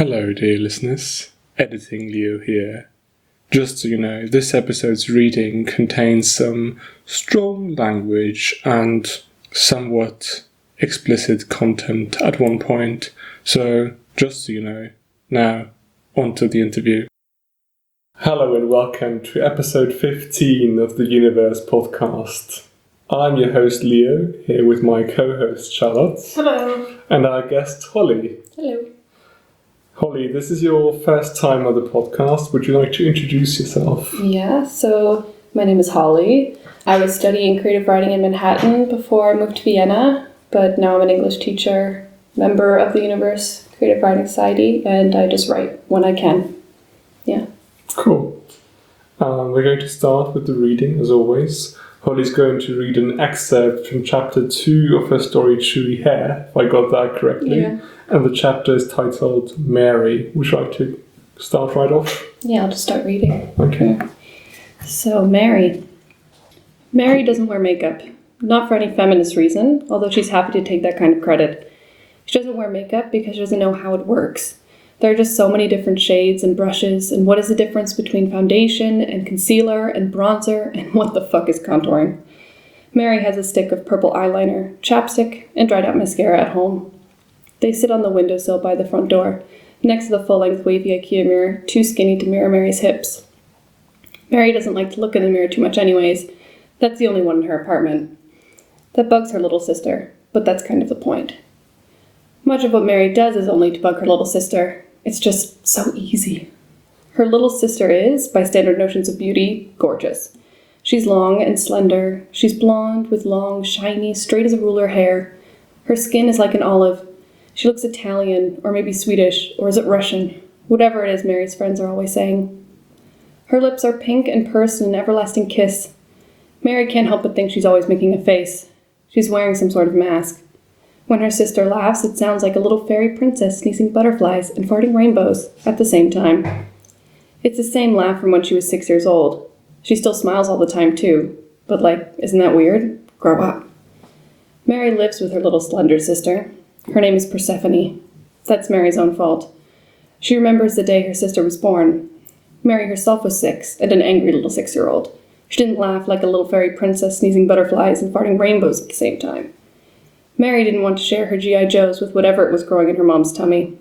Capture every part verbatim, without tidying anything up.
Hello, dear listeners. Editing Leo here. Just so you know, this episode's reading contains some strong language and somewhat explicit content at one point. So, just so you know, now, on to the interview. Hello and welcome to episode fifteen of the Universe podcast. I'm your host Leo, here with my co-host Charlotte. Hello. And our guest Holly. Hello. Holly, this is your first time on the podcast. Would you like to introduce yourself? Yeah, so my name is Holly. I was studying creative writing in Manhattan before I moved to Vienna, but now I'm an English teacher, member of the Universe Creative Writing Society, and I just write when I can. Yeah. Cool. Um, we're going to start with the reading, as always. Holly's going to read an excerpt from chapter two of her story, Chewy Hair, if I got that correctly. Yeah. And the chapter is titled Mary. Would you like to start right off? Yeah, I'll just start reading. Okay. So, Mary. Mary doesn't wear makeup. Not for any feminist reason, although she's happy to take that kind of credit. She doesn't wear makeup because she doesn't know how it works. There are just so many different shades and brushes, and what is the difference between foundation and concealer and bronzer, and what the fuck is contouring? Mary has a stick of purple eyeliner, chapstick, and dried out mascara at home. They sit on the windowsill by the front door, next to the full-length wavy IKEA mirror, too skinny to mirror Mary's hips. Mary doesn't like to look in the mirror too much anyways. That's the only one in her apartment. That bugs her little sister, but that's kind of the point. Much of what Mary does is only to bug her little sister. It's just so easy. Her little sister is, by standard notions of beauty, gorgeous. She's long and slender. She's blonde with long, shiny, straight as a ruler hair. Her skin is like an olive. She looks Italian, or maybe Swedish, or is it Russian? Whatever it is, Mary's friends are always saying. Her lips are pink and pursed in an everlasting kiss. Mary can't help but think she's always making a face. She's wearing some sort of mask. When her sister laughs, it sounds like a little fairy princess sneezing butterflies and farting rainbows at the same time. It's the same laugh from when she was six years old. She still smiles all the time, too. But, like, isn't that weird? Grow up. Mary lives with her little slender sister. Her name is Persephone. That's Mary's own fault. She remembers the day her sister was born. Mary herself was six, and an angry little six-year-old. She didn't laugh like a little fairy princess sneezing butterflies and farting rainbows at the same time. Mary didn't want to share her G I Joes with whatever it was growing in her mom's tummy.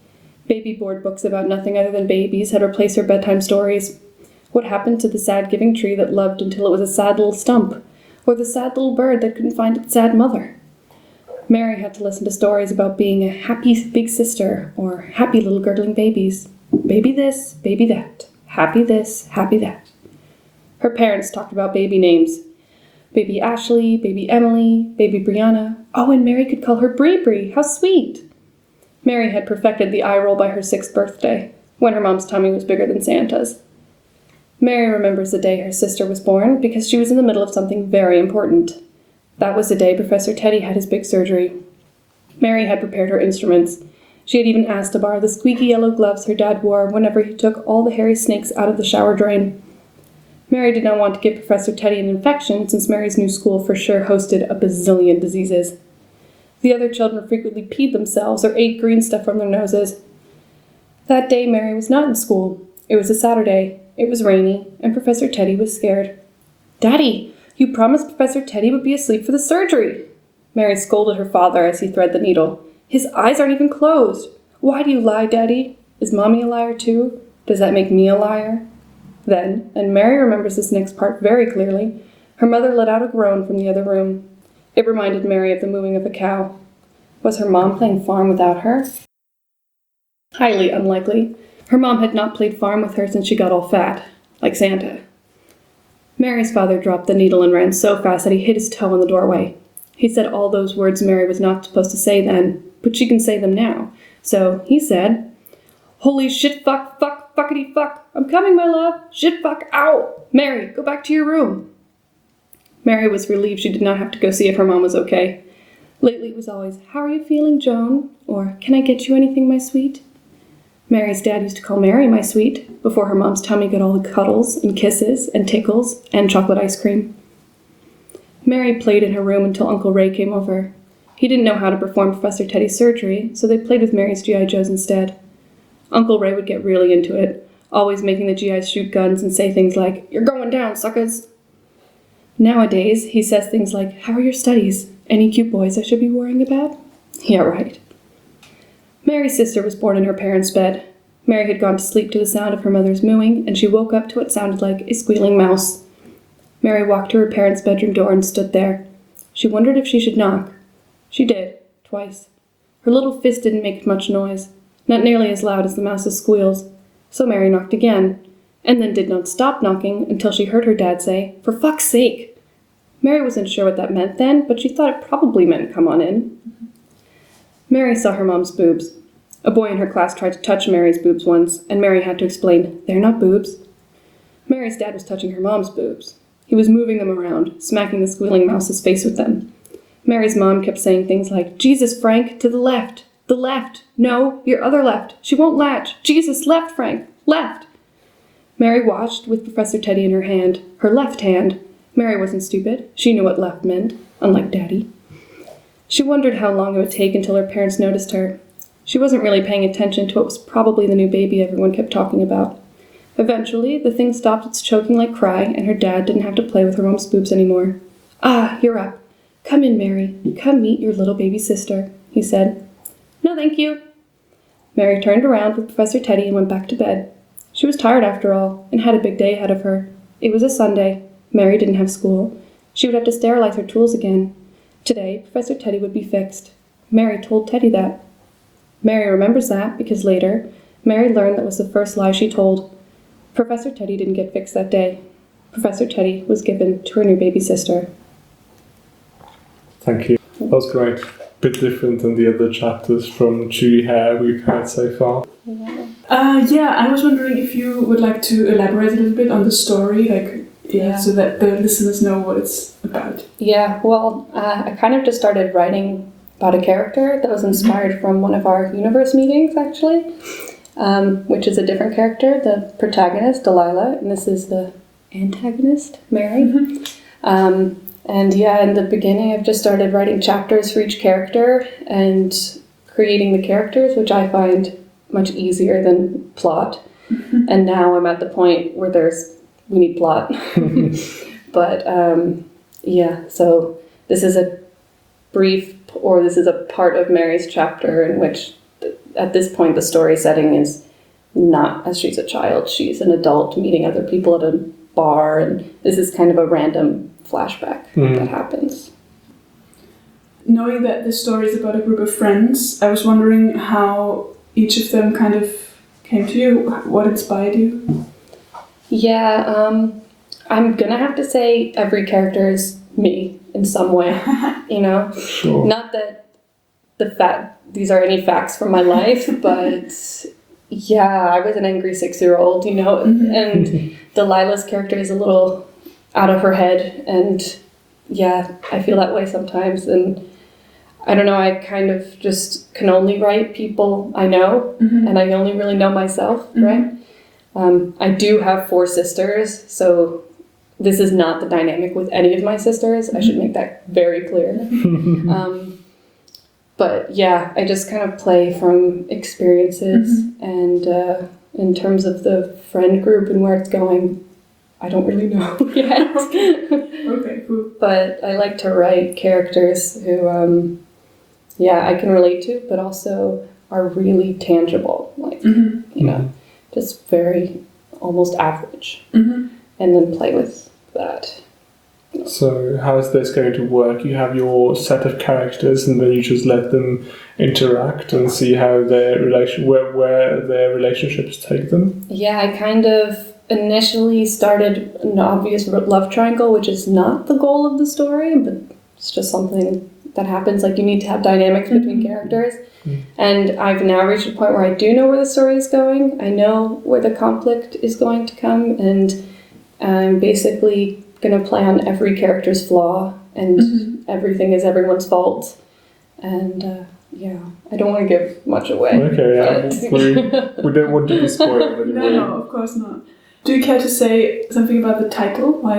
Baby board books about nothing other than babies had replaced her bedtime stories. What happened to the sad giving tree that loved until it was a sad little stump? Or the sad little bird that couldn't find its sad mother? Mary had to listen to stories about being a happy big sister or happy little girdling babies. Baby this, baby that. Happy this, happy that. Her parents talked about baby names. Baby Ashley, baby Emily, baby Brianna. Oh, and Mary could call her Bree Bree. How sweet! Mary had perfected the eye roll by her sixth birthday, when her mom's tummy was bigger than Santa's. Mary remembers the day her sister was born because she was in the middle of something very important. That was the day Professor Teddy had his big surgery. Mary had prepared her instruments. She had even asked to borrow the squeaky yellow gloves her dad wore whenever he took all the hairy snakes out of the shower drain. Mary did not want to give Professor Teddy an infection since Mary's new school for sure hosted a bazillion diseases. The other children frequently peed themselves or ate green stuff from their noses. That day Mary was not in school. It was a Saturday. It was rainy, and Professor Teddy was scared. "Daddy, you promised Professor Teddy would be asleep for the surgery." Mary scolded her father as he threaded the needle. "His eyes aren't even closed. Why do you lie, Daddy? Is Mommy a liar too? Does that make me a liar?" Then, and Mary remembers this next part very clearly, her mother let out a groan from the other room. It reminded Mary of the mooing of a cow. Was her mom playing farm without her? Highly unlikely. Her mom had not played farm with her since she got all fat, like Santa. Mary's father dropped the needle and ran so fast that he hit his toe in the doorway. He said all those words Mary was not supposed to say then, but she can say them now. So he said, "Holy shit, fuck, fuck, fuckity fuck. I'm coming, my love. Shit, fuck, ow. Mary, go back to your room." Mary was relieved she did not have to go see if her mom was okay. Lately it was always, "How are you feeling, Joan?" Or, "Can I get you anything, my sweet?" Mary's dad used to call Mary my sweet, before her mom's tummy got all the cuddles and kisses and tickles and chocolate ice cream. Mary played in her room until Uncle Ray came over. He didn't know how to perform Professor Teddy's surgery, so they played with Mary's G I Joes instead. Uncle Ray would get really into it, always making the G Is shoot guns and say things like, "You're going down, suckers." Nowadays, he says things like, "How are your studies? Any cute boys I should be worrying about?" Yeah, right. Mary's sister was born in her parents' bed. Mary had gone to sleep to the sound of her mother's mooing, and she woke up to what sounded like a squealing mouse. Mary walked to her parents' bedroom door and stood there. She wondered if she should knock. She did, twice. Her little fist didn't make much noise, not nearly as loud as the mouse's squeals, so Mary knocked again, and then did not stop knocking until she heard her dad say, "For fuck's sake!" Mary wasn't sure what that meant then, but she thought it probably meant "come on in." Mary saw her mom's boobs. A boy in her class tried to touch Mary's boobs once, and Mary had to explain, "They're not boobs." Mary's dad was touching her mom's boobs. He was moving them around, smacking the squealing mouse's face with them. Mary's mom kept saying things like, "Jesus, Frank, to the left, the left, no, your other left, she won't latch, Jesus, left, Frank, left." Mary watched with Professor Teddy in her hand, her left hand. Mary wasn't stupid. She knew what left meant, unlike Daddy. She wondered how long it would take until her parents noticed her. She wasn't really paying attention to what was probably the new baby everyone kept talking about. Eventually, the thing stopped its choking like cry, and her dad didn't have to play with her mom's boobs anymore. "Ah, you're up. Come in, Mary. Come meet your little baby sister," he said. "No, thank you." Mary turned around with Professor Teddy and went back to bed. She was tired after all, and had a big day ahead of her. It was a Sunday. Mary didn't have school. She would have to sterilize her tools again. Today, Professor Teddy would be fixed. Mary told Teddy that. Mary remembers that because later, Mary learned that was the first lie she told. Professor Teddy didn't get fixed that day. Professor Teddy was given to her new baby sister. Thank you. That was great. Bit different than the other chapters from Judy Hare we've had so far. Uh, yeah, I was wondering if you would like to elaborate a little bit on the story, like, yeah, Yeah. so that the listeners know what it's about. Yeah, well, uh, I kind of just started writing about a character that was inspired from one of our universe meetings, actually, um, which is a different character, the protagonist, Delilah, and this is the antagonist, Mary. Mm-hmm. Um, and yeah, in the beginning, I've just started writing chapters for each character and creating the characters, which I find much easier than plot. Mm-hmm. And now I'm at the point where there's, we need plot. But um, yeah, so this is a brief, or this is a part of Mary's chapter in which, th- at this point, the story setting is not as she's a child. She's an adult meeting other people at a bar, and this is kind of a random flashback Mhm. that happens. Knowing that this story is about a group of friends, I was wondering how each of them kind of came to you, what inspired you? Yeah, um, I'm gonna have to say every character is me in some way, you know? Sure. Not that the fact these are any facts from my life, but yeah, I was an angry six-year-old, you know, Mhm. and Delilah's character is a little out of her head, and yeah, I feel that way sometimes, and I don't know, I kind of just can only write people I know, Mm-hmm. and I only really know myself, Mhm. right? Um, I do have four sisters, so this is not the dynamic with any of my sisters. I should make that very clear. um, but yeah, I just kind of play from experiences, and uh, in terms of the friend group and where it's going, I don't really know yet. Okay, cool. But I like to write characters who, um, yeah, I can relate to, but also are really tangible, like, Mm-hmm. you know, just very almost average, Mm-hmm. and then play with that. So how is this going to work? You have your set of characters, and then you just let them interact and see how their relation, where where their relationships take them. Yeah, I kind of initially started an obvious love triangle, which is not the goal of the story, but it's just something that happens. Like, you need to have dynamics between Mhm. characters. Mm. And I've now reached a point where I do know where the story is going. I know where the conflict is going to come, and I'm basically going to play on every character's flaw, and Mhm. everything is everyone's fault. And uh, yeah, I don't want to give much away. Okay, yeah, but- we, we don't want to be spoiled No, anyway. no, of course not. Do you care to say something about the title? Why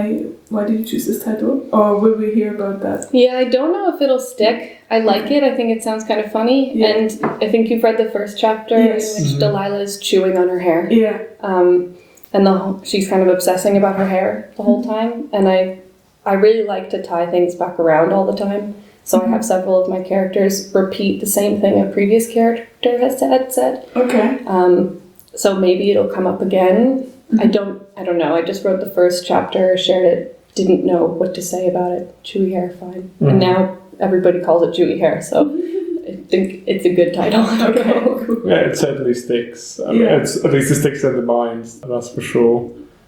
why did you choose this title? Or will we hear about that? Yeah, I don't know if it'll stick. I like it. I think it sounds kind of funny. Yeah. And I think you've read the first chapter Yes. in which Mhm. Delilah is chewing on her hair. Yeah. Um, and the whole, she's kind of obsessing about her hair the whole time. And I, I really like to tie things back around all the time. So I have several of my characters repeat the same thing a previous character has said. said. Okay. Um, so maybe it'll come up again. I don't. I don't know. I just wrote the first chapter, shared it, didn't know what to say about it. Chewy hair, fine. Mhm. And now everybody calls it chewy hair, so I think it's a good title. Okay. Cool. Yeah, it certainly sticks. I mean, Yeah. it's, at least it sticks in the mind, that's for sure.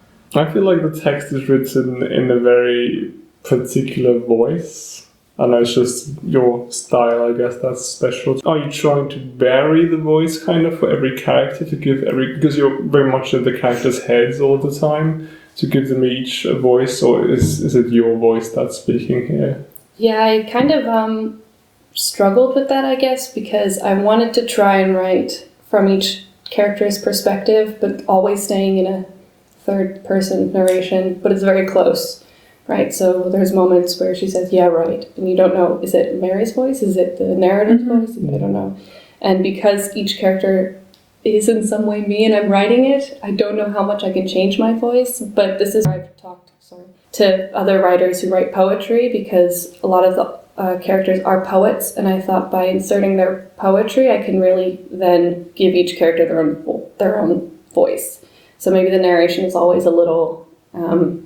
I feel like the text is written in a very particular voice. I know it's just your style, I guess that's special. Are you trying to vary the voice kind of for every character to give every, because you're very much in the characters' heads all the time, to give them each a voice, or is, is it your voice that's speaking here? Yeah, I kind of um, struggled with that, I guess, because I wanted to try and write from each character's perspective, but always staying in a third person narration, but it's very close, right? So there's moments where she says, yeah, right, and you don't know, is it Mary's voice? Is it the narrator's Mhm. voice? I don't know. And because each character is in some way me and I'm writing it, I don't know how much I can change my voice, but this is, I've talked, sorry, to other writers who write poetry, because a lot of the uh, characters are poets, and I thought by inserting their poetry, I can really then give each character their own vo- their own voice. So maybe the narration is always a little um,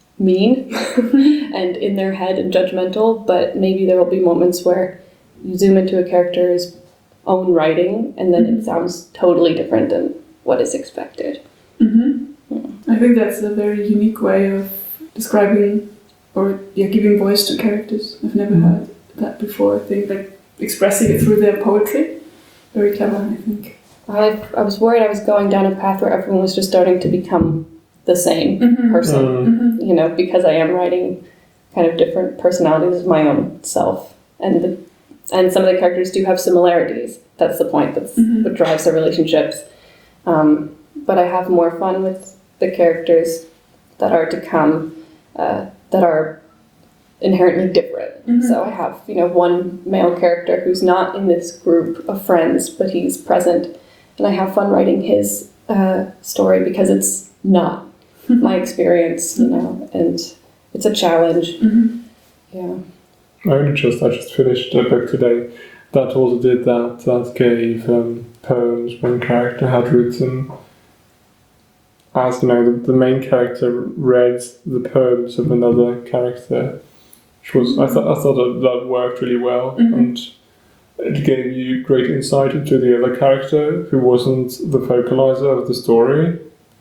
mean and in their head and judgmental, but maybe there will be moments where you zoom into a character's own writing and then it sounds totally different than what is expected. Mm-hmm. I think that's a very unique way of describing or yeah, giving voice to characters. I've never Mhm. heard that before. I think like expressing it through their poetry. Very clever, I think. I, I was worried I was going down a path where everyone was just starting to become the same Mhm. person, Mm. Mm-hmm. you know, because I am writing kind of different personalities of my own self. And the, and some of the characters do have similarities. That's the point. That's Mhm. what drives their relationships. Um, but I have more fun with the characters that are to come, uh, that are inherently different. Mhm. So I have, you know, one male character who's not in this group of friends, but he's present. And I have fun writing his uh, story because it's not my experience, you know, and it's a challenge. Mm-hmm. Yeah. I only just, I just finished a book today that also did that, that gave um, poems one character had written. As you know, the, the main character read the poems of another character, which was, I, th- I thought that, that worked really well, Mhm. and it gave you great insight into the other character who wasn't the vocalizer of the story.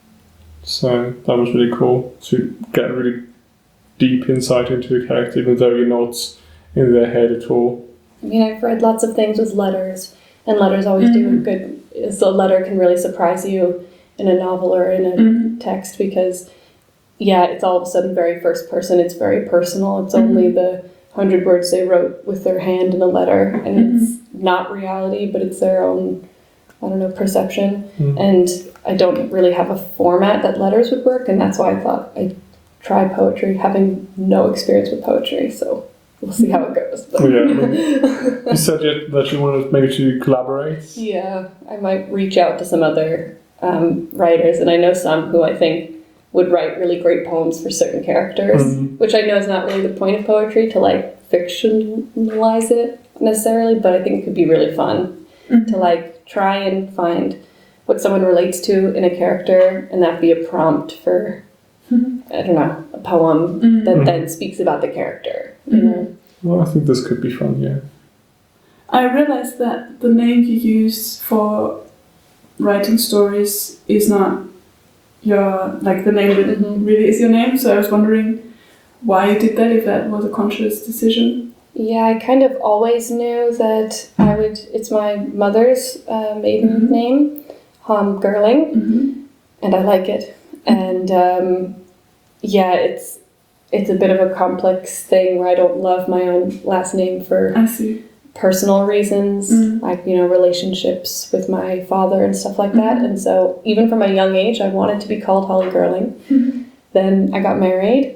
So that was really cool to get really deep insight into a character, even though you're not in their head at all. I mean, I've read lots of things with letters, and letters always do a Mhm. good. So a letter can really surprise you in a novel or in a Mhm. text because, yeah, it's all of a sudden very first person. It's very personal. It's only the hundred words they wrote with their hand in a letter, and it's not reality, but it's their own, I don't know, perception. Mm. And I don't really have a format that letters would work, and that's why I thought I'd try poetry, having no experience with poetry. So we'll see how it goes. But Oh, yeah, I mean, you said yet that you wanted maybe to collaborate. yeah, I might reach out to some other um, writers, and I know some who I think would write really great poems for certain characters, Mhm. which I know is not really the point of poetry to like fictionalize it necessarily, but I think it could be really fun to like try and find what someone relates to in a character, and that be a prompt for I don't know, a poem Mhm. that Mhm. then speaks about the character. You Mhm. know? Well, I think this could be fun, yeah. I realized that the name you use for writing stories is not your, like the name that Mhm. really is your name, so I was wondering why you did that, if that was a conscious decision. Yeah, I kind of always knew that I would. It's my mother's uh, maiden Mhm. name, Ham Gerling, Mm-hmm. and I like it. And um, yeah, it's it's a bit of a complex thing where I don't love my own last name for I see. personal reasons, Mm. like, you know, relationships with my father and stuff like that. Mhm. And so even from a young age, I wanted to be called Holly Gerling. Mhm. Then I got married,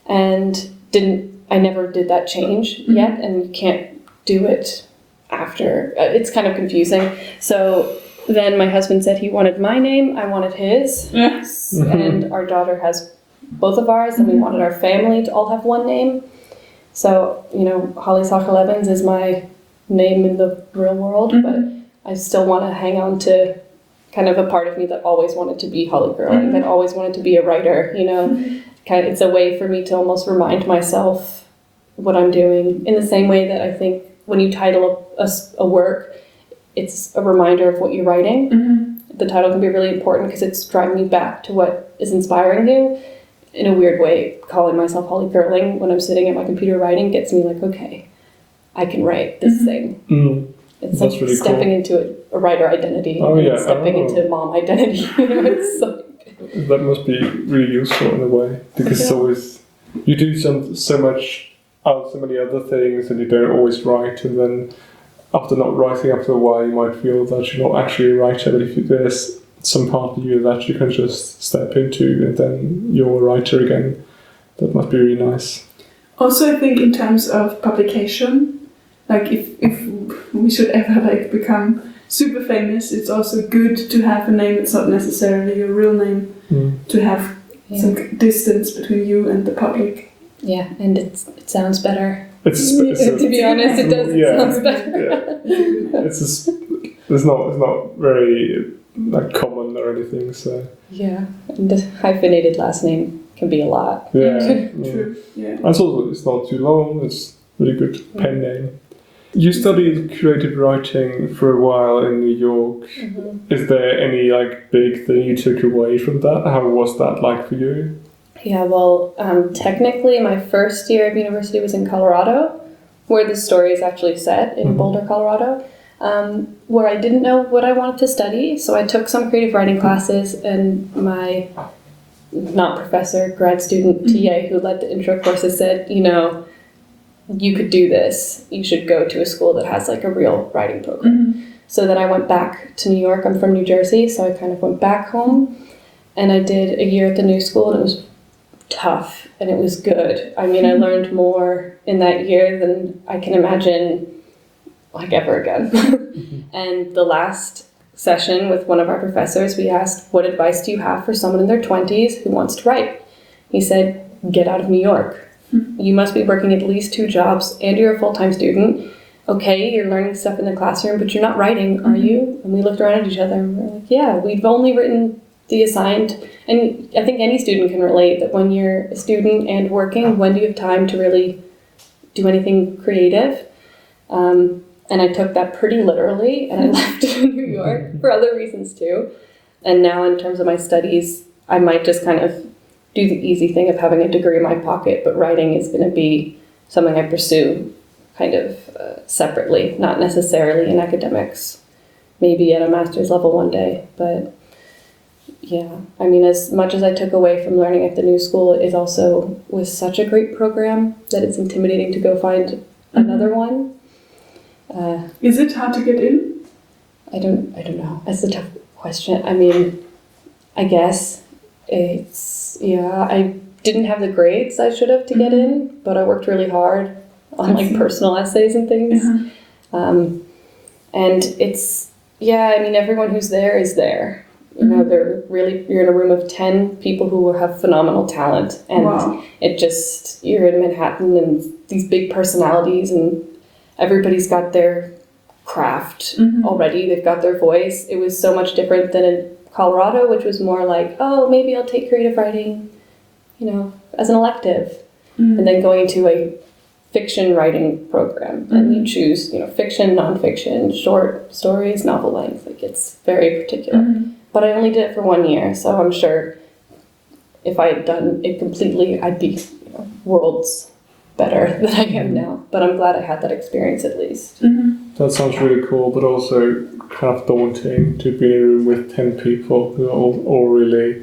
and didn't. I never did that change Mm-hmm. yet, and you can't do it after. Uh, It's kind of confusing. So then my husband said he wanted my name, I wanted his, Yes. and our daughter has both of ours, and we wanted our family to all have one name. So, you know, Holly Sacher Evans is my name in the real world, Mhm. but I still want to hang on to kind of a part of me that always wanted to be Holly Girling, Mhm. that always wanted to be a writer, you know. Kind of, it's a way for me to almost remind myself what I'm doing, in the same way that I think when you title a, a s- a work, it's a reminder of what you're writing. Mm-hmm. The title can be really important because it's driving you back to what is inspiring you. In a weird way, calling myself Holly Girling when I'm sitting at my computer writing gets me like, okay, I can write this Mhm. thing. Mm. It's That's like really stepping cool. into a, a writer identity, Oh, and yeah. stepping Oh. into mom identity. You know, it's like, That must be really useful in a way, because it's Yeah. always you do some so much out so many other things and you don't always write, and then after not writing after a while you might feel that you're not actually a writer, but if you, there's some part of you that you can just step into and then you're a writer again, that must be really nice. Also, I think in terms of publication, like if, if we should ever like become super famous, it's also good to have a name that's not necessarily your real name, Mm. to have yeah. some distance between you and the public. yeah, and it's, it sounds better. It's, it's a, To be honest, it does. It Yeah. sounds better. yeah. It's just, it's not it's not very like common or anything, so Yeah, and the hyphenated last name can be a lot. yeah. Mm, yeah. True. Yeah. And it's also it's not too long. It's really good pen name. You studied creative writing for a while in New York. Mm-hmm. Is there any like big thing you took away from that? How was that like for you? Yeah, well, um, technically, my first year of university was in Colorado, where the story is actually set in Mhm. Boulder, Colorado, um, where I didn't know what I wanted to study. So I took some creative writing classes, and my not professor, grad student T A who led the intro courses said, you know, you could do this. You should go to a school that has like a real writing program. Mm-hmm. So then I went back to New York. I'm from New Jersey, so I kind of went back home, and I did a year at the new school, and it was tough, and it was good. I mean, I learned more in that year than I can imagine like ever again. And the last session with one of our professors, we asked, what advice do you have for someone in their twenties who wants to write? He said, get out of New York. You must be working at least two jobs and you're a full-time student. Okay, you're learning stuff in the classroom, but you're not writing, are you? And we looked around at each other and we were like, yeah, we've only written the assigned. And I think any student can relate that when you're a student and working, when do you have time to really do anything creative? Um, and I took that pretty literally, and I left New York for other reasons too. And now in terms of my studies, I might just kind of do the easy thing of having a degree in my pocket, but writing is going to be something I pursue kind of uh, separately, not necessarily in academics, maybe at a master's level one day. But yeah, I mean, as much as I took away from learning at the new school, it also was such a great program that it's intimidating to go find another one. Uh, Is it hard to get in? I don't, I don't know. That's a tough question. I mean, I guess it's, yeah, I didn't have the grades I should have to get in, but I worked really hard on like personal essays and things. Uh-huh. Um, and it's, yeah, I mean, everyone who's there is there. You know, they're really, you're in a room of ten people who have phenomenal talent. And Wow. it just, you're in Manhattan and these big personalities, and everybody's got their craft Mhm. already. They've got their voice. It was so much different than in Colorado, which was more like, oh, maybe I'll take creative writing, you know, as an elective. Mm. And then going to a fiction writing program, and you choose, you know, fiction, nonfiction, short stories, novel length. Like, it's very particular. Mhm. But I only did it for one year, so I'm sure if I had done it completely, I'd be, you know, worlds better than I am now. But I'm glad I had that experience at least. Mhm. That sounds really cool, but also kind of daunting to be in a room with ten people who are all, all really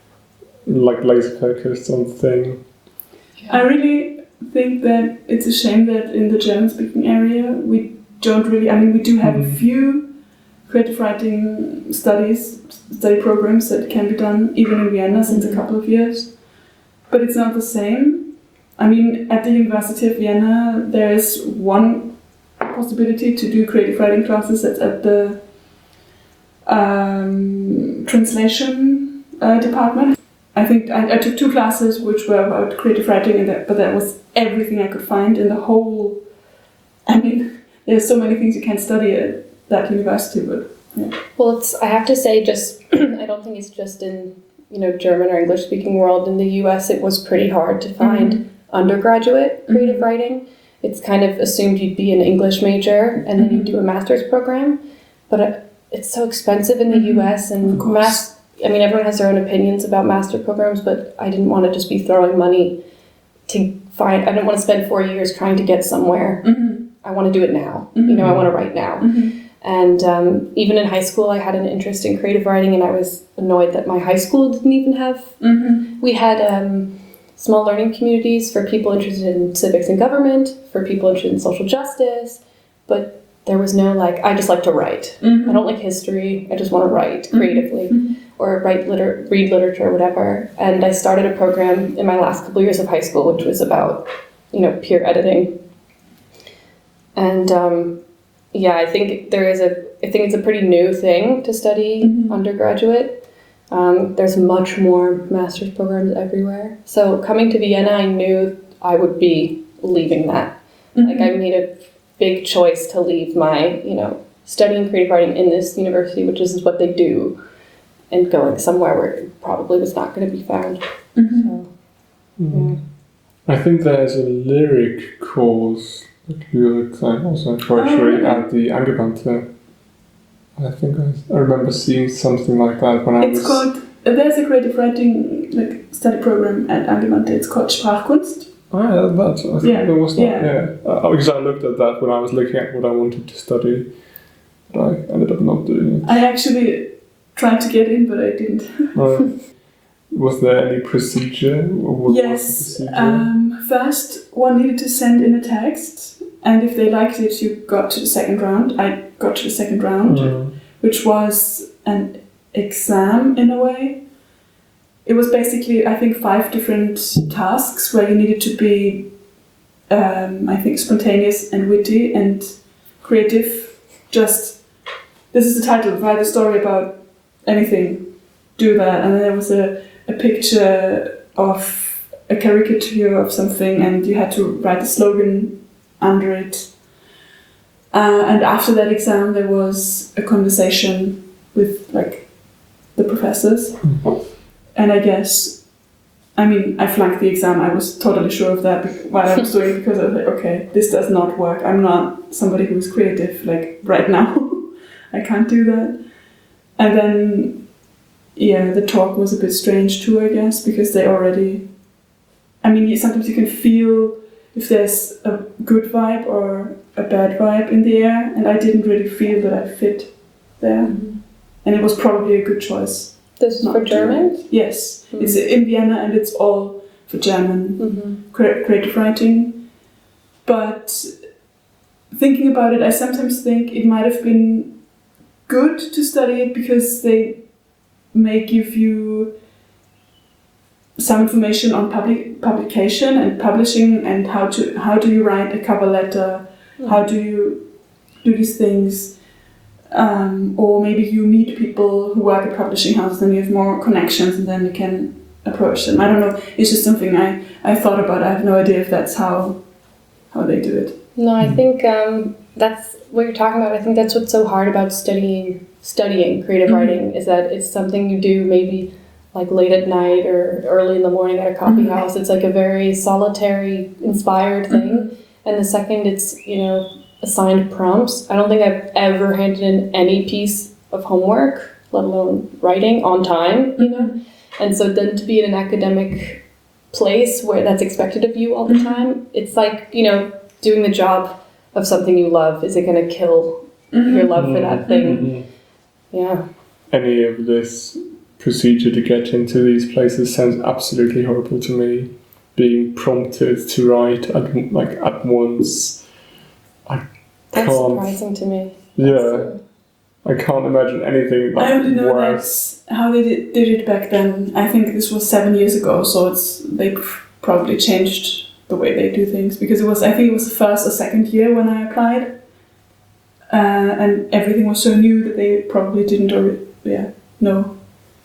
like laser focused on the thing. I really think that it's a shame that in the German-speaking area we don't really. I mean, we do have a Mhm. few creative writing studies, study programs that can be done even in Vienna since a couple of years, but it's not the same. I mean, at the University of Vienna, there is one possibility to do creative writing classes. That's at the um, translation uh, department. I think I, I took two classes which were about creative writing, and that, but that was everything I could find in the whole. I mean, there's so many things you can study at that university, but yeah. Well, it's, I have to say, just I don't think it's just in, you know, German or English speaking world. In the U S, it was pretty hard to find mm-hmm. undergraduate creative mm-hmm. writing. It's kind of assumed you'd be an English major and then mm-hmm. you'd do a master's program, but it, it's so expensive in the mm-hmm. U S and mass. I mean, everyone has their own opinions about master programs, but I didn't want to just be throwing money to find. I didn't want to spend four years trying to get somewhere. Mm-hmm. I want to do it now. Mm-hmm. You know, I want to write now. Mm-hmm. And um, even in high school, I had an interest in creative writing, and I was annoyed that my high school didn't even have. Mm-hmm. We had um, small learning communities for people interested in civics and government, for people interested in social justice, but there was no, like, I just like to write. Mm-hmm. I don't like history. I just want to write creatively mm-hmm. or write liter- read literature or whatever. And I started a program in my last couple years of high school, which was about, you know, peer editing. And um, yeah, I think there is a, I think it's a pretty new thing to study mm-hmm. undergraduate. Um, there's much more master's programs everywhere. So coming to Vienna, I knew I would be leaving that. Mm-hmm. Like I made a big choice to leave my, you know, studying creative writing in this university, which is what they do, and going somewhere where it probably was not going to be found. Mm-hmm. So, mm. yeah. I think there's a lyric course, lyrics and also poetry oh, at the Angewandte. I think I, I remember seeing something like that when I it's was... It's called, there's a creative writing like study program at Angewandte. It's called Sprachkunst. Oh, yeah, that's, I think yeah. there was that, yeah. yeah. Uh, because I looked at that when I was looking at what I wanted to study, but I ended up not doing it. I actually tried to get in, but I didn't. Right. Was there any procedure? What yes. Was the procedure? Um, first, one needed to send in a text, and if they liked it, you got to the second round. I got to the second round, mm. which was an exam in a way. It was basically, I think, five different tasks where you needed to be, um, I think, spontaneous and witty and creative. Just, this is the title, write a story about anything, do that. And then there was a, a picture of a caricature of something, and you had to write a slogan under it. Uh, and after that exam, there was a conversation with, like, the professors. Mm-hmm. And I guess, I mean, I flunked the exam. I was totally sure of that while I was doing it, because I was like, okay, this does not work. I'm not somebody who's creative, like, right now. I can't do that. And then, yeah, the talk was a bit strange too, I guess, because they already... I mean, sometimes you can feel if there's a good vibe or a bad vibe in the air, and I didn't really feel that I fit there. Mm-hmm. And it was probably a good choice. This is for German? Yes. Mm-hmm. It's in Vienna and it's all for German mm-hmm. cre- creative writing. But thinking about it, I sometimes think it might have been good to study it because they may give you some information on public publication and publishing and how to how do you write a cover letter, mm-hmm. how do you do these things. Um, or maybe you meet people who work at publishing houses and you have more connections and then you can approach them. I don't know, it's just something I, I thought about. I have no idea if that's how how they do it. No, I think um, that's what you're talking about. I think that's what's so hard about studying studying creative mm-hmm. writing is that it's something you do maybe like late at night or early in the morning at a coffee mm-hmm. house. It's like a very solitary, inspired thing. Mm-hmm. And the second it's, you know, assigned prompts. I don't think I've ever handed in any piece of homework, let alone writing, on time, you know? Mm-hmm. And so then to be in an academic place where that's expected of you all the time, it's like, you know, doing the job of something you love. Is it going to kill mm-hmm. your love for that thing? Mm-hmm. Yeah. Any of this procedure to get into these places sounds absolutely horrible to me. Being prompted to write at, like, at once. I That's can't, surprising to me. Yeah, I can't imagine anything like I only know worse. That's how they did, did it back then. I think this was seven years ago, so it's they probably changed the way they do things, because it was, I think it was the first or second year when I applied, uh, and everything was so new that they probably didn't or yeah know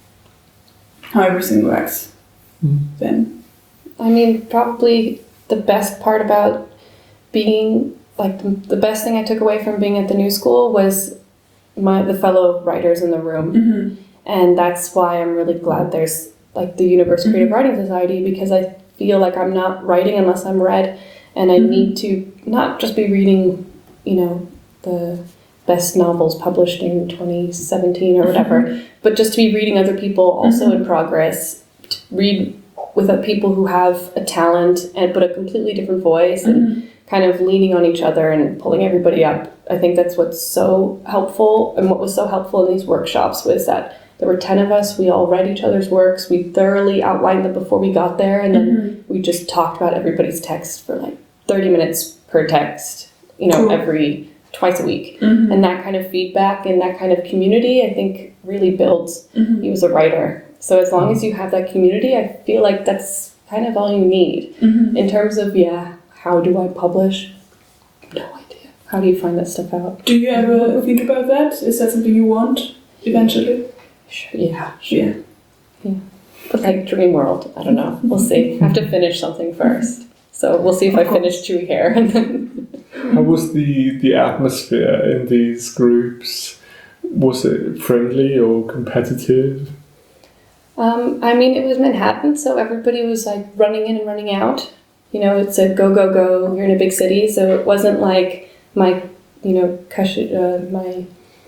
how everything works. Mm. Then I mean, probably the best part about being, like, the, the best thing I took away from being at the new school was my the fellow writers in the room. mm-hmm. And that's why I'm really glad there's, like, the Universe Creative Mhm. Writing Society, because I feel like I'm not writing unless I'm read, and I Mhm. need to not just be reading, you know, the best novels published in twenty seventeen or whatever, but just to be reading other people also Mhm. in progress, to read with uh, people who have a talent and but a completely different voice, and Mhm. kind of leaning on each other and pulling everybody up. I think that's what's so helpful, and what was so helpful in these workshops was that there were ten of us, we all read each other's works, we thoroughly outlined them before we got there, and then Mhm. we just talked about everybody's text for like thirty minutes per text, you know, Cool. every, twice a week. Mhm. And that kind of feedback and that kind of community, I think, really builds Mhm. you as a writer. So as long as you have that community, I feel like that's kind of all you need. Mhm. In terms of, yeah, how do I publish? No idea. How do you find that stuff out? Do you ever think about that? Is that something you want eventually? Sure, yeah. Yeah. But like Dream World, I don't know. We'll see. I have to finish something first. So we'll see if I Of course. finish Chewy Hair. And then How was the, the atmosphere in these groups? Was it friendly or competitive? um, I mean, it was Manhattan, so everybody was like running in and running out. You know, it's a go, go, go. You're in a big city, so it wasn't like my, you know, cush- uh, my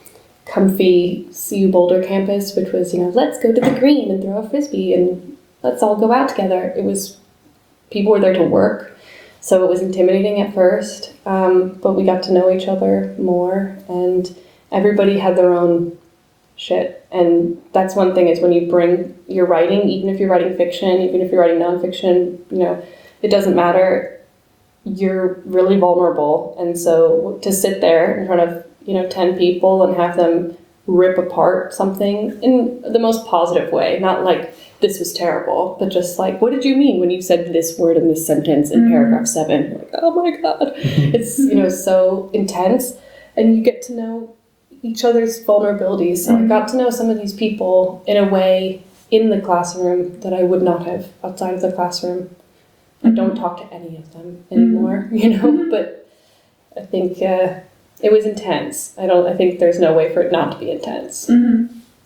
comfy C U Boulder campus, which was, you know, let's go to the green and throw a frisbee and let's all go out together. It was, people were there to work, so it was intimidating at first, um, but we got to know each other more, and everybody had their own shit. And that's one thing, is when you bring your writing, even if you're writing fiction, even if you're writing nonfiction, you know, it doesn't matter. You're really vulnerable, and so to sit there in front of, you know, ten people and have them rip apart something in the most positive way, not like this was terrible, but just like, what did you mean when you said this word in this sentence in Mhm. paragraph seven? You're like, oh my god, it's, you know, so intense, and you get to know each other's vulnerabilities. So I Mhm. got to know some of these people in a way in the classroom that I would not have outside of the classroom. I don't talk to any of them anymore, you know, Mhm. but I think uh, it was intense. I don't. I think there's no way for it not to be intense. Mhm.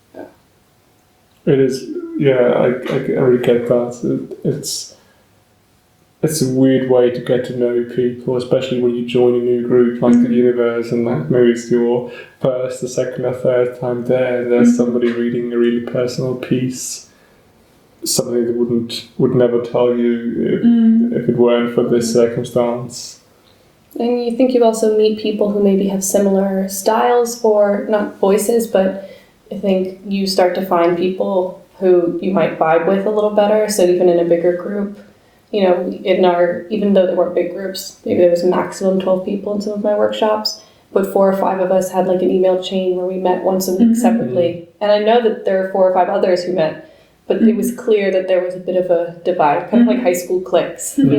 It is, yeah, I, I, I really get that. It, it's it's a weird way to get to know people, especially when you join a new group like the Mhm. Universe, and that maybe it's your first, or second, or third time there, and there's Mhm. somebody reading a really personal piece, something that wouldn't would never tell you if, Mm. if it weren't for this circumstance. And you think you also meet people who maybe have similar styles, or not voices, but I think you start to find people who you might vibe with a little better. So even in a bigger group, you know, in our, even though there weren't big groups, maybe there was maximum twelve people in some of my workshops, but four or five of us had like an email chain where we met once a week Mhm. separately. And I know that there are four or five others who met, but it was clear that there was a bit of a divide, kind of like high school cliques, you Mhm.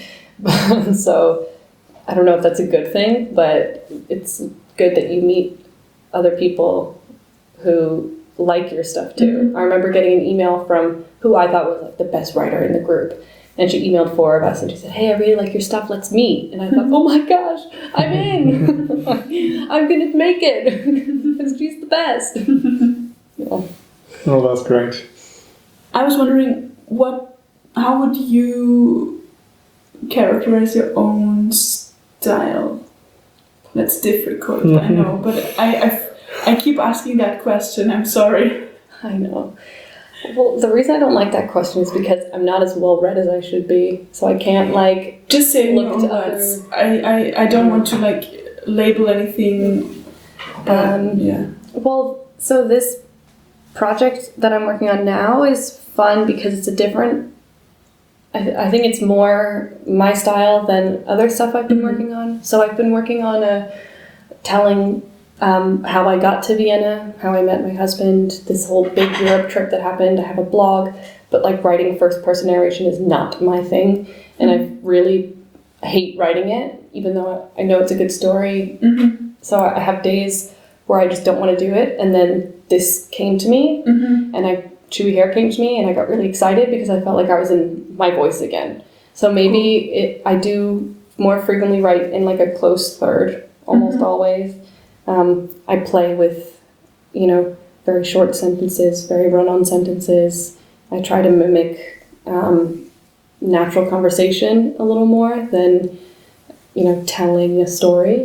know? So I don't know if that's a good thing, but it's good that you meet other people who like your stuff too. Mhm. I remember getting an email from who I thought was like the best writer in the group. And she emailed four of us and she said, hey, I really like your stuff, let's meet. And I thought, oh my gosh, I'm in. I'm gonna make it. Because she's the best. Yeah. Oh, that's great. I was wondering, what, how would you characterize your own style? That's difficult, I know, but I, I, I keep asking that question. I'm sorry. I know. Well, the reason I don't like that question is because I'm not as well read as I should be. So I can't like Just say in your Look own to words. I, I, I don't want to like label anything. But Um, yeah. Well, so this project that I'm working on now is fun because it's a different. I, th- I think it's more my style than other stuff I've been Mhm. working on. So I've been working on a telling um, how I got to Vienna, how I met my husband, this whole big Europe trip that happened. I have a blog but like writing first person narration is not my thing, and I really hate writing it, even though I know it's a good story. Mm-hmm. So I have days where I just don't want to do it, and then this came to me, Mm-hmm. and I Chewy Hair came to me, and I got really excited because I felt like I was in my voice again. So maybe it, I do more frequently write in like a close third, almost Mhm. always. Um, I play with, you know, very short sentences, very run-on sentences. I try to mimic um, natural conversation a little more than, you know, telling a story.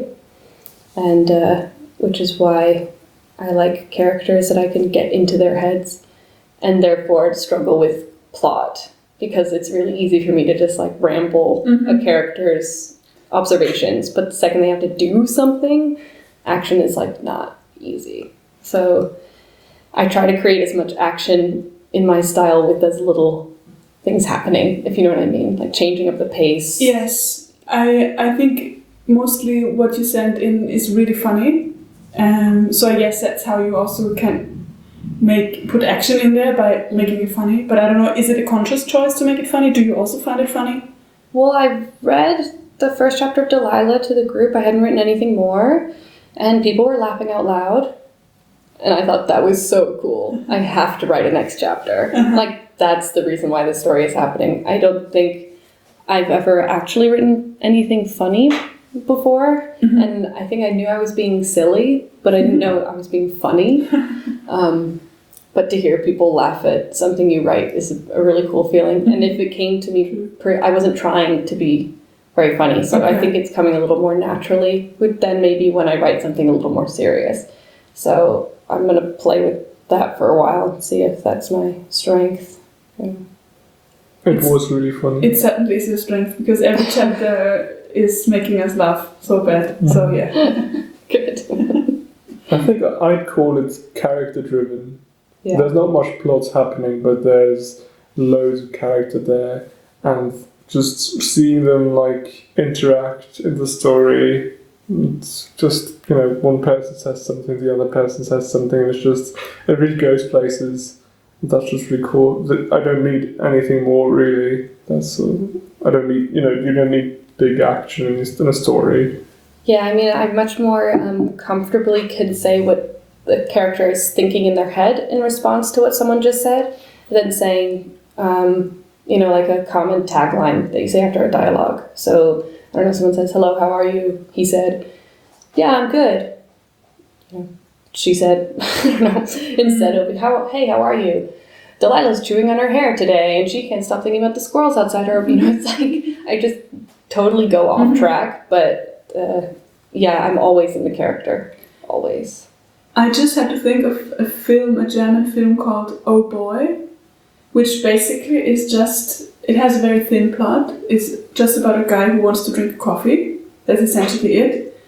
And uh, which is why I like characters that I can get into their heads and therefore struggle with plot, because it's really easy for me to just like ramble Mhm. a character's observations, but the second they have to do something, action is like not easy. So I try to create as much action in my style with as little things happening, if you know what I mean, like changing up the pace. Yes, I I think mostly what you sent in is really funny. Um, so I guess that's how you also can make put action in there by making it funny. But I don't know, is it a conscious choice to make it funny? Do you also find it funny? Well, I read the first chapter of Delilah to the group. I hadn't written anything more, and people were laughing out loud. And I thought that was so cool. I have to write a next chapter. Uh-huh. Like, that's the reason why this story is happening. I don't think I've ever actually written anything funny before. Mhm. And I think I knew I was being silly, but I didn't know I was being funny. Um, but to hear people laugh at something you write is a really cool feeling. And if it came to me, pre- I wasn't trying to be very funny. So I Okay. think it's coming a little more naturally with then maybe when I write something a little more serious. So I'm going to play with that for a while and see if that's my strength. Yeah. It It's- was really funny. It certainly is your strength because every chapter is making us laugh so bad. So yeah. Good. I think I'd call it character driven. Yeah. There's not much plot happening, but there's loads of character there, and just seeing them like interact in the story. It's just, you know, one person says something, the other person says something, and it's just, it really goes places. That's just really cool. That- I don't need anything more really. That's uh, I don't need, you know, you don't need big action in a- in a story. Yeah, I mean, I much more um, comfortably could say what the character is thinking in their head in response to what someone just said than saying, um, you know, like a common tagline that you say after a dialogue. So, I don't know, someone says, hello, how are you? He said, yeah, I'm good. You know, she said, I don't know, instead of, how, hey, how are you? Delilah's chewing on her hair today and she can't stop thinking about the squirrels outside her. You know, it's like, I just totally go off Mhm. track, but uh, yeah, I'm always in the character. Always. I just had to think of a film, a German film called Oh Boy, which basically is just, it has a very thin plot. It's just about a guy who wants to drink coffee. That's essentially it.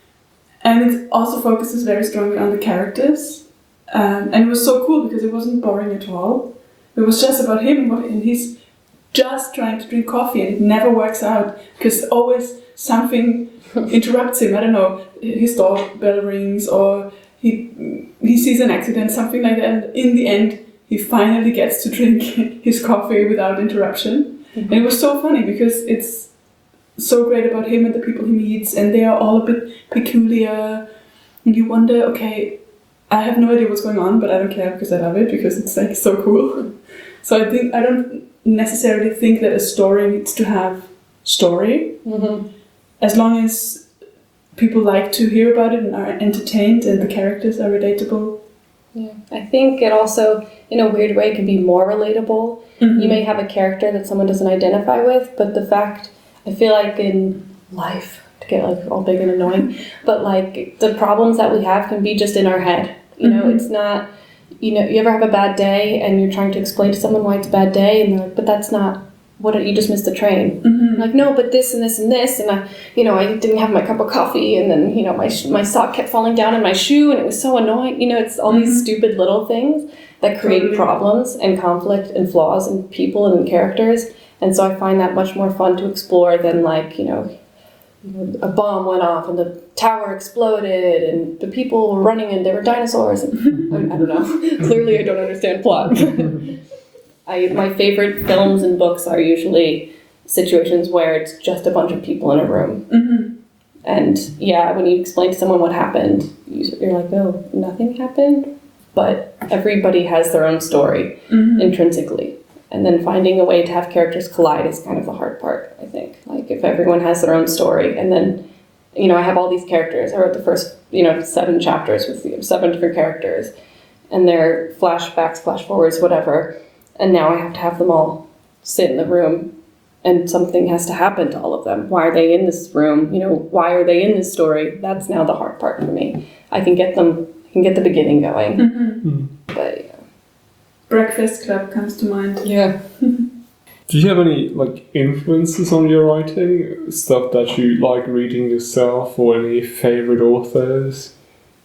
And it also focuses very strongly on the characters. Um, and it was so cool because it wasn't boring at all. It was just about him and, what, and he's just trying to drink coffee and it never works out because always something interrupts him. I don't know, his doorbell rings or he he sees an accident, something like that. And in the end, he finally gets to drink his coffee without interruption. Mhm. And it was so funny because it's so great about him and the people he meets, and they are all a bit peculiar. And you wonder, okay, I have no idea what's going on, but I don't care because I love it because it's like so cool. So I think I don't necessarily think that a story needs to have story, Mm-hmm. as long as people like to hear about it and are entertained and the characters are relatable. Yeah. I think it also, in a weird way, can be more relatable. You may have a character that someone doesn't identify with, but the fact, I feel like in life, to get like all big and annoying, but like the problems that we have can be just in our head. You know, Mhm. it's not, you know, you ever have a bad day and you're trying to explain to someone why it's a bad day and they're like, but that's not, what, you just missed the train. Mhm. I'm like, no, but this and this and this, and I, you know, I didn't have my cup of coffee, and then, you know, my sh- my sock kept falling down in my shoe, and it was so annoying. You know, it's all these Mhm. stupid little things that create Totally. problems and conflict and flaws in people and in characters, and so I find that much more fun to explore than like, you know, you know, a bomb went off and the tower exploded and the people were running and there were dinosaurs. And, I, I don't know. Clearly, I don't understand plot. I my favorite films and books are usually situations where it's just a bunch of people in a room. Mm-hmm. And yeah, when you explain to someone what happened, you- you're like, oh, nothing happened? But everybody has their own story Mm-hmm. intrinsically. And then finding a way to have characters collide is kind of the hard part, I think. Like, if everyone has their own story, and then, you know, I have all these characters. I wrote the first, you know, seven chapters with you know, seven different characters, and they're flashbacks, flash forwards, whatever. And now I have to have them all sit in the room, and something has to happen to all of them. Why are they in this room? You know, why are they in this story? That's now the hard part for me. I can get them, I can get the beginning going, Mm-hmm. but yeah. Breakfast Club comes to mind. Yeah. Do you have any like influences on your writing? Stuff that you like reading yourself, or any favorite authors?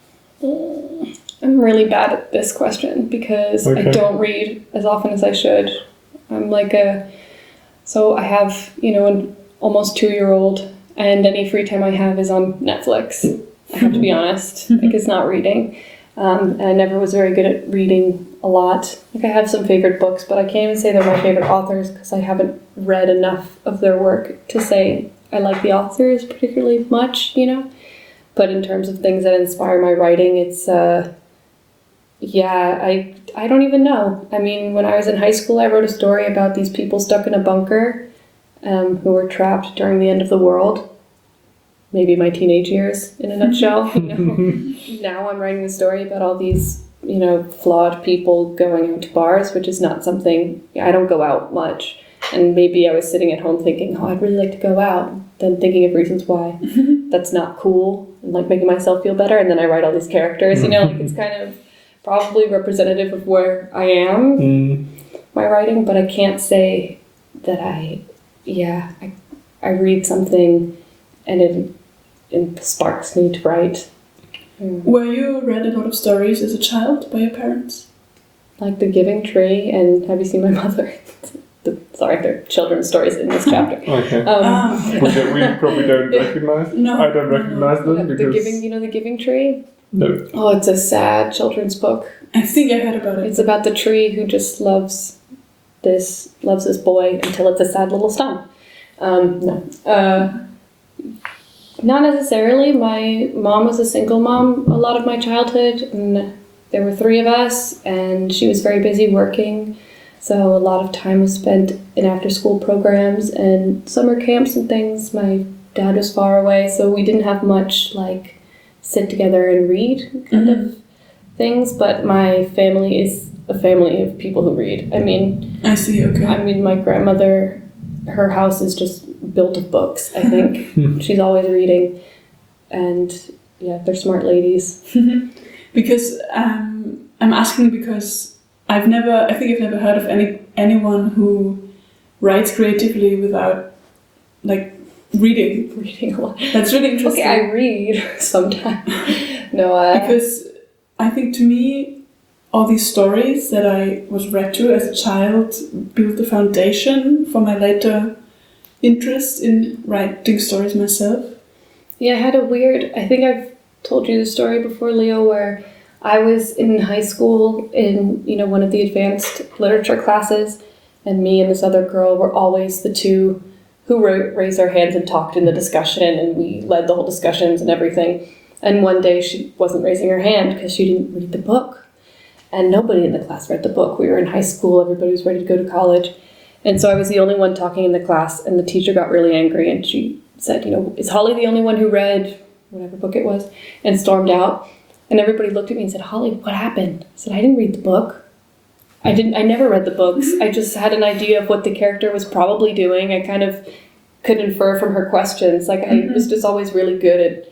I'm really bad at this question because I Okay. don't read as often as I should. I'm like a, so I have, you know, an almost two-year-old, and any free time I have is on Netflix. I have to be honest. Like, it's not reading. Um, and I never was very good at reading a lot. Like, I have some favorite books, but I can't even say they're my favorite authors because I haven't read enough of their work to say I like the authors particularly much, you know? But in terms of things that inspire my writing, it's, uh, yeah, I, I don't even know. I mean, when I was in high school, I wrote a story about these people stuck in a bunker um, who were trapped during the end of the world. Maybe my teenage years in a nutshell. You know? Now I'm writing a story about all these, you know, flawed people going out to bars, which is not something, I don't go out much. And maybe I was sitting at home thinking, oh, I'd really like to go out. Then thinking of reasons why that's not cool, and like making myself feel better. And then I write all these characters, you know, like it's kind of probably representative of where I am, Mm. my writing, but I can't say that I, yeah, I, I read something and it, it sparks me to write. Mm. Were you read a lot of stories as a child by your parents? Like The Giving Tree and Have You Seen My Mother? the, sorry, they're children's stories in this chapter. Okay. Um, Ah. we, don't- we probably don't recognize. No. I don't recognize them the because Giving, you know The Giving Tree? no. Oh, it's a sad children's book. I think I heard about it. It's about the tree who just loves this loves this boy until it's a sad little stump. Um, no, uh, not necessarily. My mom was a single mom a lot of my childhood, and there were three of us, and she was very busy working. So a lot of time was spent in after-school programs and summer camps and things. My dad was far away, so we didn't have much like sit together and read kind Mhm. of things. But my family is a family of people who read. I mean, I see, okay. I mean, my grandmother, her house is just built of books. I think she's always reading, and yeah, they're smart ladies. Because um, I'm asking because I've never, I think I've never heard of any anyone who writes creatively without like reading. Reading a lot. That's really interesting. Okay, I read sometimes. No, uh, Because I think to me, all these stories that I was read to as a child built the foundation for my later interest in writing stories myself. yeah, I had a weird. I think I've told you the story before, Leo, where I was in high school in, you know, one of the advanced literature classes, and me and this other girl were always the two who wrote, raised our hands and talked in the discussion, and we led the whole discussions and everything. And one day she wasn't raising her hand because she didn't read the book. And nobody in the class read the book. We were in high school, everybody was ready to go to college. And so I was the only one talking in the class, and the teacher got really angry, and she said, you know, is Holly the only one who read whatever book it was? And stormed out. And everybody looked at me and said, Holly, what happened? I said, I didn't read the book. I didn't. I never read the books. I just had an idea of what the character was probably doing. I kind of could infer from her questions. Like, I Mhm. was just always really good at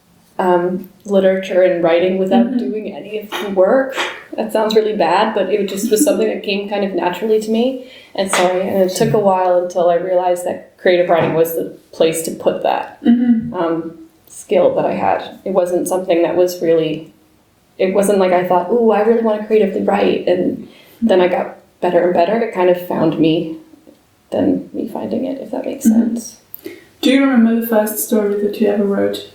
um, literature and writing without Mhm. doing any of the work. That sounds really bad, but it just was something that came kind of naturally to me. And sorry, and it took a while until I realized that creative writing was the place to put that Mm-hmm. um, skill that I had. It wasn't something that was really, it wasn't like I thought, ooh, I really want to creatively write. And then I got better and better. It kind of found me than me finding it, if that makes Mhm. sense. Do you remember the first story that you ever wrote?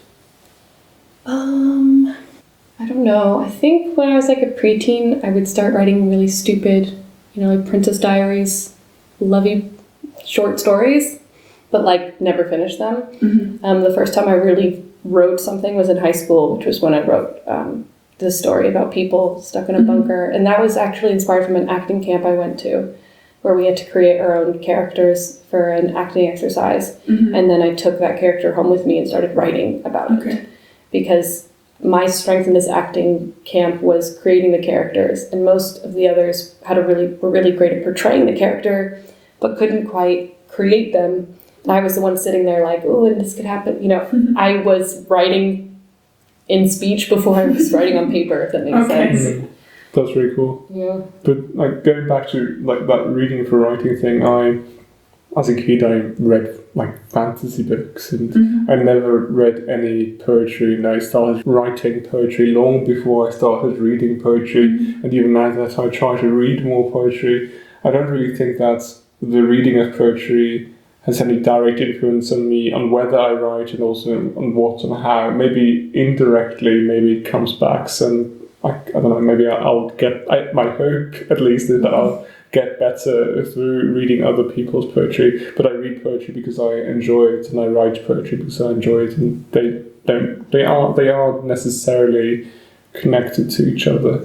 Um, I don't know. I think when I was like a preteen, I would start writing really stupid you know, like Princess Diaries, lovey short stories, but like never finished them. Mm-hmm. Um, the first time I really wrote something was in high school, which was when I wrote um, this story about people stuck in a Mhm. bunker. And that was actually inspired from an acting camp I went to, where we had to create our own characters for an acting exercise. Mm-hmm. And then I took that character home with me and started writing about it. Okay. Because my strength in this acting camp was creating the characters, and most of the others had a really were really great at portraying the character, but couldn't quite create them. And I was the one sitting there like, oh, and this could happen. You know, Mhm. I was writing in speech before I was writing on paper, if that makes Okay. sense. Mm. That's really cool. Yeah. But like going back to like that reading for writing thing, I as a kid I read like fantasy books and Mm-hmm. I never read any poetry, and I started writing poetry long before I started reading poetry. Mm-hmm. And even now that I try to read more poetry, I don't really think that the reading of poetry has any direct influence on me, on whether I write and also on what and how. Maybe indirectly, maybe it comes back. And I, I don't know, maybe I'll get, I, my hope at least is that I'll get better through reading other people's poetry. But I read poetry because I enjoy it, and I write poetry because I enjoy it, and they don't, they aren't, they aren't necessarily connected to each other.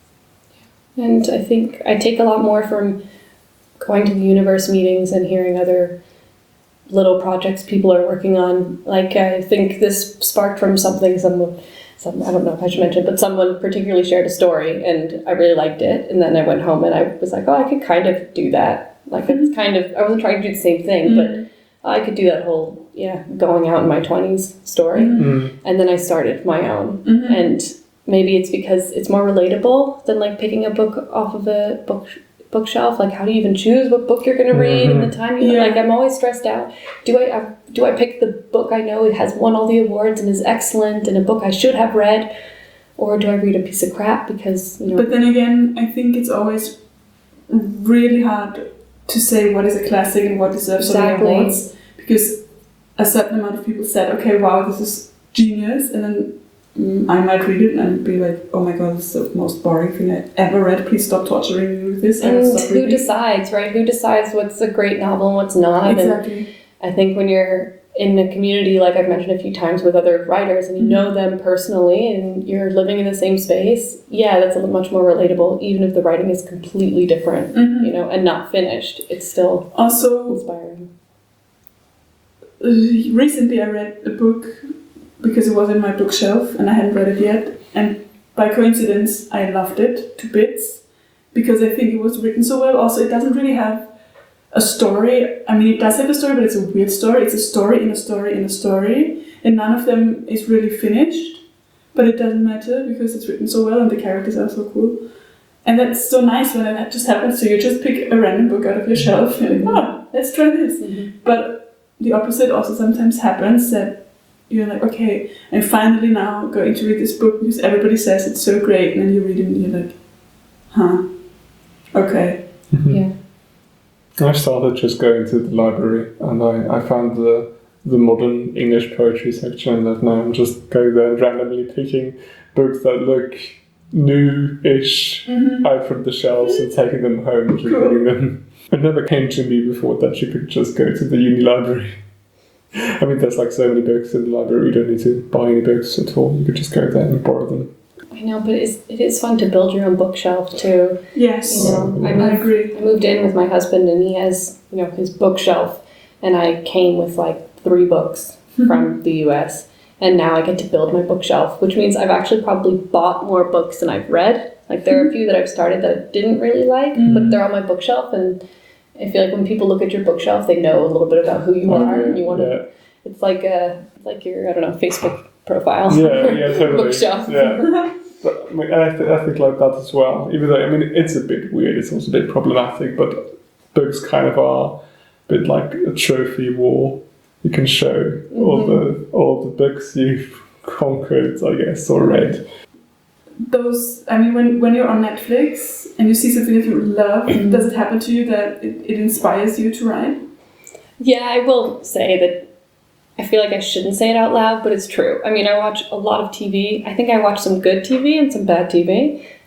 And I think I take a lot more from going to the universe meetings and hearing other little projects people are working on. Like, I think this sparked from something someone, some, I don't know if I should mention, but someone particularly shared a story and I really liked it. And then I went home and I was like, oh, I could kind of do that. Like, it's kind of, I wasn't trying to do the same thing, Mm-hmm. but I could do that whole, yeah, going out in my twenties story. Mm. And then I started my own. Mm-hmm. And maybe it's because it's more relatable than like picking a book off of a book bookshelf. Like, how do you even choose what book you're going to read in the time you Yeah. like? I'm always stressed out. Do I, I do I pick the book I know it has won all the awards and is excellent and a book I should have read, or do I read a piece of crap because you know? But then again, I think it's always really hard to say what is a classic and what deserves so many Exactly. awards, because a certain amount of people said, okay, wow, this is genius, and then mm, I might read it and be like, oh my god, this is the most boring thing I ever read. Please stop torturing me with this. I will and stop who reading. decides, right? Who decides what's a great novel and what's not? And Exactly. I think when you're in a community, like I've mentioned a few times, with other writers and you Mhm. know them personally and you're living in the same space, yeah, that's a little much more relatable, even if the writing is completely different, Mhm. you know, and not finished. It's still Also, inspiring. uh, recently I read a book because it was in my bookshelf and I hadn't read it yet, and by coincidence I loved it to bits because I think it was written so well. Also, it doesn't really have a story. I mean, it does have a story, but it's a weird story. It's a story in a story in a story, and none of them is really finished, but it doesn't matter because it's written so well and the characters are so cool. And that's so nice when that just happens. So you just pick a random book out of your shelf and you're like, oh, let's try this. But the opposite also sometimes happens, that you're like, okay, I'm finally now going to read this book because everybody says it's so great, and then you read it and you're like, huh, okay. Yeah. I started just going to the library, and I, I found the the modern English poetry section, and that now I'm just going there and randomly picking books that look new-ish Mm-hmm. out from the shelves and taking them home and just Cool. reading them. It never came to me before that you could just go to the uni library. I mean, there's like so many books in the library, you don't need to buy any books at all. You could just go there and borrow them. I know, but it's, it is fun to build your own bookshelf too. Yes, You know, I I moved, agree. I moved in with my husband and he has, you know, his bookshelf, and I came with like three books from the U S, and now I get to build my bookshelf, which means I've actually probably bought more books than I've read. Like, there are a few that I've started that I didn't really like, Mm. but they're on my bookshelf, and I feel like when people look at your bookshelf, they know a little bit about who you are, and you want to. Yeah. It's like a like your I don't know Facebook profile. Yeah, yeah, totally. Bookshelf. Yeah. But, I, mean, I, th- I think like that as well. Even though, I mean, it's a bit weird, it's also a bit problematic, but books kind of are a bit like a trophy wall. You can show all the all the books you've conquered, I guess, or read. Those, I mean, when, when you're on Netflix and you see something that you love, does it happen to you that it, it inspires you to write? Yeah, I will say that I feel like I shouldn't say it out loud, but it's true. I mean, I watch a lot of T V. I think I watch some good T V and some bad T V.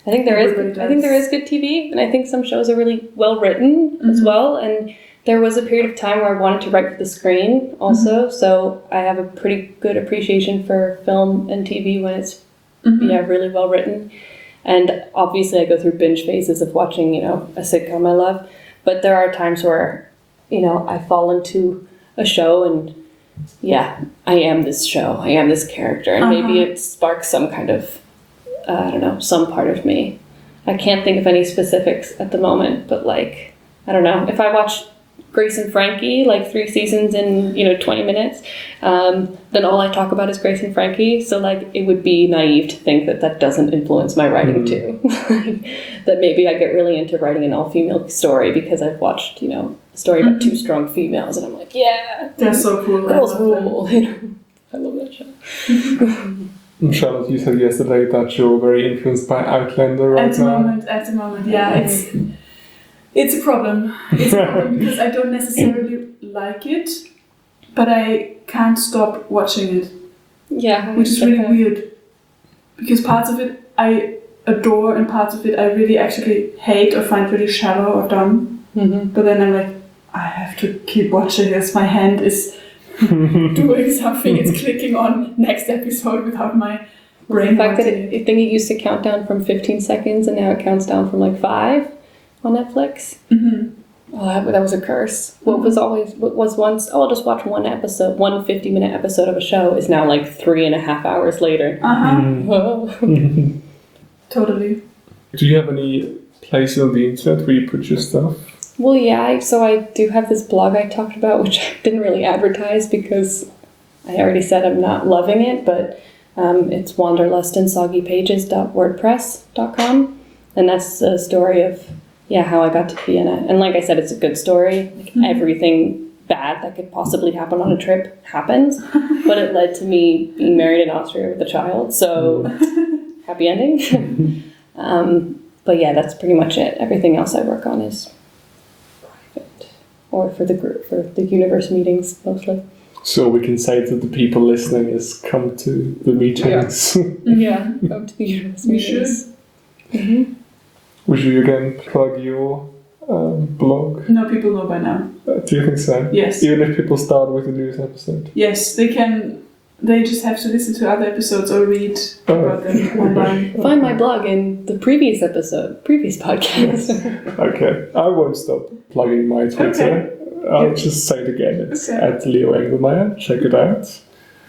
I think there is. Everybody I think there does. is good T V, and I think some shows are really well written as Mhm. well. And there was a period of time where I wanted to write for the screen also, Mm-hmm. so I have a pretty good appreciation for film and T V when it's Mhm. yeah really well written. And obviously, I go through binge phases of watching you know a sitcom I love, but there are times where you know I fall into a show and yeah, I am this show, I am this character, and maybe Uh-huh. it sparks some kind of uh, I don't know, some part of me. I can't think of any specifics at the moment, but like, I don't know. If I watch Grace and Frankie, like three seasons in, you know, twenty minutes, um, then all I talk about is Grace and Frankie. So like, it would be naive to think that that doesn't influence my writing too. That maybe I get really into writing an all-female story because I've watched, you know, a story about two strong females and I'm like, yeah, They're so cool. I girls love them. rule. You know, I love that show. And Charlotte, you said yesterday that you're very influenced by Outlander right At the now. moment, at the moment, yeah, it's it's a problem. It's a problem because I don't necessarily like it, but I can't stop watching it, Yeah. which is really weird. Because parts of it I adore, and parts of it I really actually hate or find really shallow or dumb. Mm-hmm. But then I'm like, I have to keep watching this. My hand is doing something. It's clicking on next episode without my brain. The fact that wanting it, I think it used to count down from fifteen seconds and now it counts down from like five on Netflix. Mhm. Oh, that, that was a curse. What was always, what was once, oh, I'll just watch one episode, one fifty minute episode of a show is now like three and a half hours later. Uh-huh. Whoa. Totally. Do you have any places on the internet where you put your stuff? Well, yeah, I, so I do have this blog I talked about, which I didn't really advertise because I already said I'm not loving it, but um, it's wanderlust and soggy pages dot wordpress dot com. And that's a story of, yeah, how I got to Vienna. And like I said, it's a good story. Like, Mhm. everything bad that could possibly happen on a trip happens, but it led to me being married in Austria with a child, so happy ending. um, but yeah, that's pretty much it. Everything else I work on is private, or for the group, for the universe meetings mostly. So we can say to the people listening is come to the meetings. Yeah, come to the universe You meetings. Mm-hmm. Would you again plug your um, blog? No, people know by now. Uh, do you think so? Yes. Even if people start with a news episode? Yes, they can. They just have to listen to other episodes or read Oh. about them online. Find my blog in the previous episode, previous podcast. Okay, I won't stop plugging my Twitter. I'll just say it again. It's Okay. at Leo Engelmeyer. Check it out.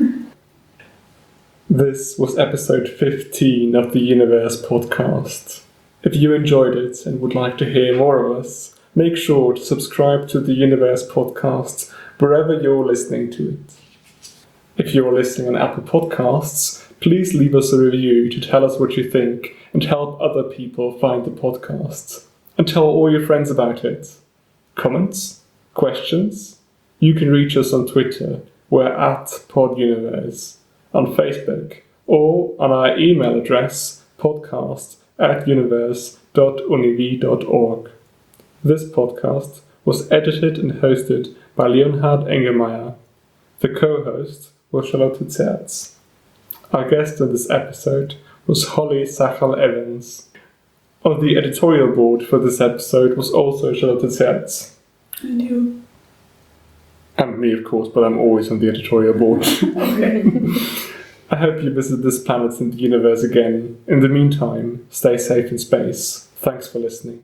This was episode fifteen of the Universe podcast. If you enjoyed it and would like to hear more of us, make sure to subscribe to the Universe podcast wherever you're listening to it. If you're listening on Apple Podcasts, please leave us a review to tell us what you think and help other people find the podcast. And tell all your friends about it. Comments? Questions? You can reach us on Twitter. We're at PodUniverse. On Facebook. Or on our email address podcast at universe dot univ dot org. This podcast was edited and hosted by Leonhard Engelmeyer. The co-host was Charlotte Zerz. Our guest on this episode was Holly Sachal-Evans. On the editorial board for this episode was also Charlotte Zerz. And you. And me, of course, but I'm always on the editorial board. Okay. I hope you visit this planet and the universe again. In the meantime, stay safe in space. Thanks for listening.